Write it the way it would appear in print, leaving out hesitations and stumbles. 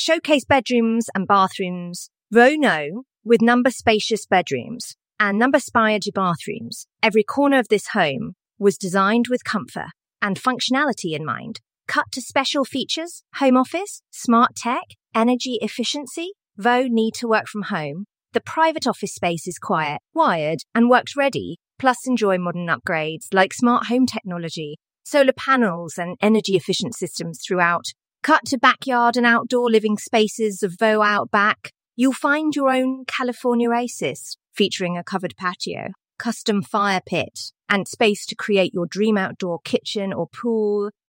showcase bedrooms and bathrooms. Rono, with number spacious bedrooms and number spired bathrooms. Every corner of this home was designed with comfort and functionality in mind. Cut to special features, home office, smart tech, energy efficiency. Vo need to work from home. The private office space is quiet, wired, and works ready, plus enjoy modern upgrades like smart home technology, solar panels, and energy-efficient systems throughout. Cut to backyard and outdoor living spaces of Vo Outback. You'll find your own California oasis, featuring a covered patio, custom fire pit, and space to create your dream outdoor kitchen or pool.